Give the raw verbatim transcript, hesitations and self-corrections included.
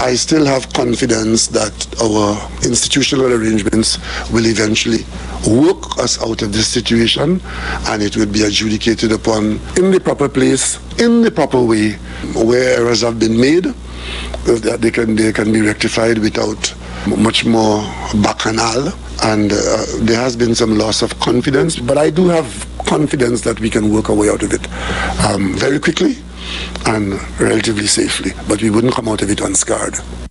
I still have confidence that our institutional arrangements will eventually work us out of this situation, and it will be adjudicated upon in the proper place, in the proper way, where errors have been made, that they can, they can be rectified without much more bacchanal. And uh, there has been some loss of confidence, but I do have confidence that we can work our way out of it um, very quickly and relatively safely, but we wouldn't come out of it unscarred.